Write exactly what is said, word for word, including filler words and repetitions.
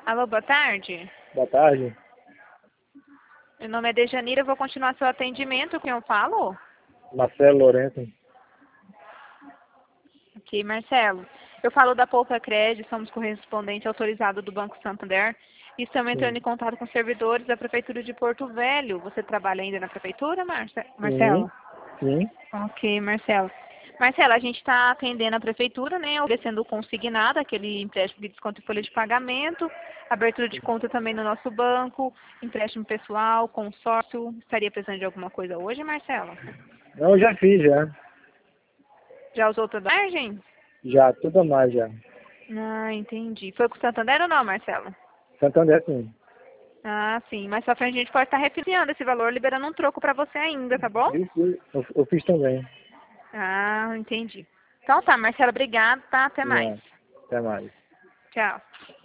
Alô, boa tarde. Boa tarde. Meu nome é Dejanira, eu vou continuar seu atendimento. Quem eu falo? Marcelo Lourenço. Ok, Marcelo. Eu falo da Poupa Crédito, somos correspondente autorizado do Banco Santander e estamos entrando Sim. em contato com servidores da Prefeitura de Porto Velho. Você trabalha ainda na Prefeitura, Marce- Sim. Marcelo? Sim. Ok, Marcelo. Marcelo, a gente está atendendo a Prefeitura, né, oferecendo o consignado, aquele empréstimo de desconto em folha de pagamento, abertura de conta também no nosso banco, empréstimo pessoal, consórcio. Estaria precisando de alguma coisa hoje, Marcelo? Não, eu já fiz, já. Já usou toda a margem? Já, tudo mais, já. Ah, entendi. Foi com o Santander ou não, Marcelo? Santander, sim. Ah, sim. Mais pra frente a gente pode estar refinanciando esse valor, liberando um troco para você ainda, tá bom? Isso, eu, eu fiz também. Ah, entendi. Então tá, Marcelo, obrigado, tá? Até mais. Já. Até mais. Tchau.